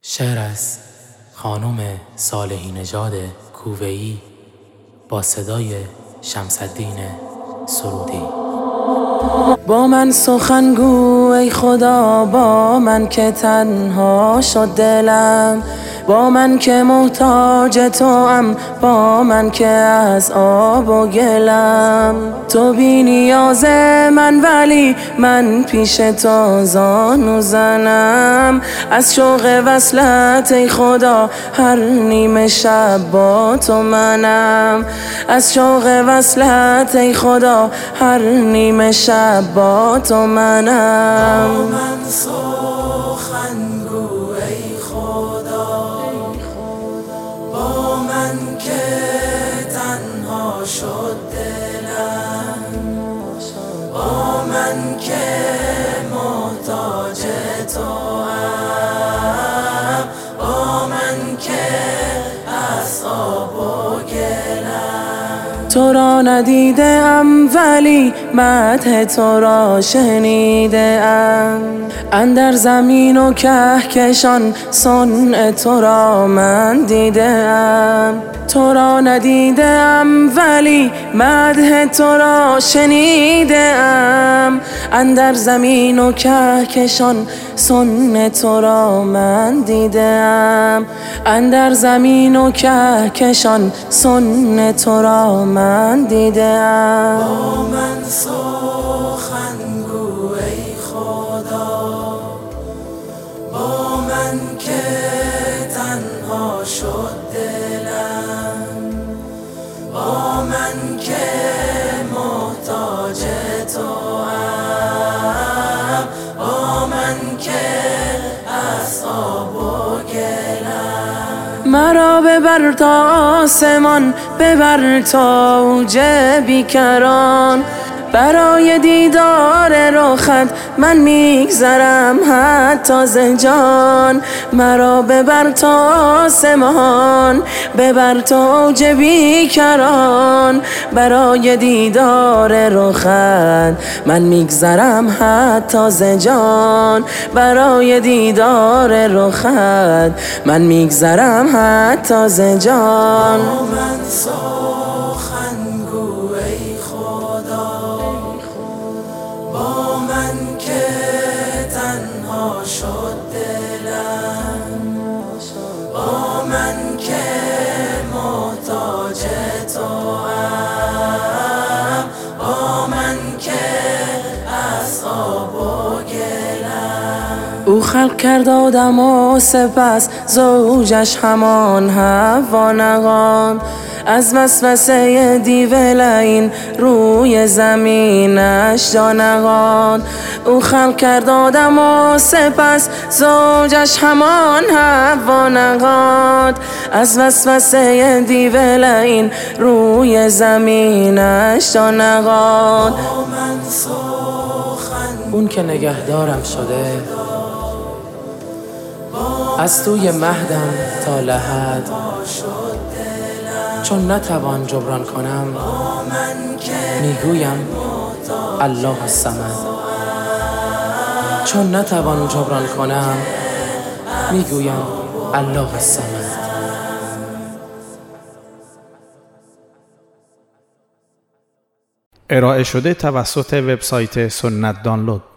شعر از خانم صالحی نژاد کوه‌ای با صدای شمس‌الدین سرودی. با من سخن گو ای خدا، با من که تنها شد دلم، با من که محتاج توام، با من که از آب و گلم. تو بی نیاز من ولی من پیش تو زانو زنم، از شوق وصلت ای خدا هر نیمه شب با تو منم، از شوق وصلت ای خدا هر نیمه شب با تو منم. با من سخن گو ای خدا، با من که تنها شد دلم، با من که محتاج توام، با من که از آب و گلم. تو را ندیدم ولی مدح تو را شنیدم، اندر زمین و کهکشان صنع تو را من دیدم. تو را ندیدم ولی مدح تو را شنیدم، اندر زمین و کهکشان صنع تو را من دیدم، اندر زمین و کهکشان صنع تو را من دیدم. با من سخن گو ای خدا، با من که تنها شد دلم، با من که محتاج توام، با من که از آب و گلم. مرا ببر تا آسمان، ببر تا اوج بیکران، برای دیدار رخت من میگذرم حتی ز جان. مرا ببر تا آسمان، ببر تا اوج بیکران، برای دیدار رخت من میگذرم حتی ز جان، برای دیدار رخت من میگذرم حتی ز جان. با من سخن گو ای خدا، با من که تنها شد دلم، با من که محتاج توام، با من که از آب و گلم. او خلق کرد آدم و سپس زوجش همان حوا نهان، از وسوسه دیو لعین روی زمینش جا نهاد. او خلق کرد آدم و سپس زوجش همان حوا نهاد، از وسوسه دیو لعین روی زمینش جا نهاد. با من سخن اون که نگهدارم شده، از توی مهدم تا لحد، چون نتوان جبران کنم میگویم الله الصمد، چون نتوان جبران کنم میگویم الله الصمد. ارائه شده توسط وبسایت سنت دانلود.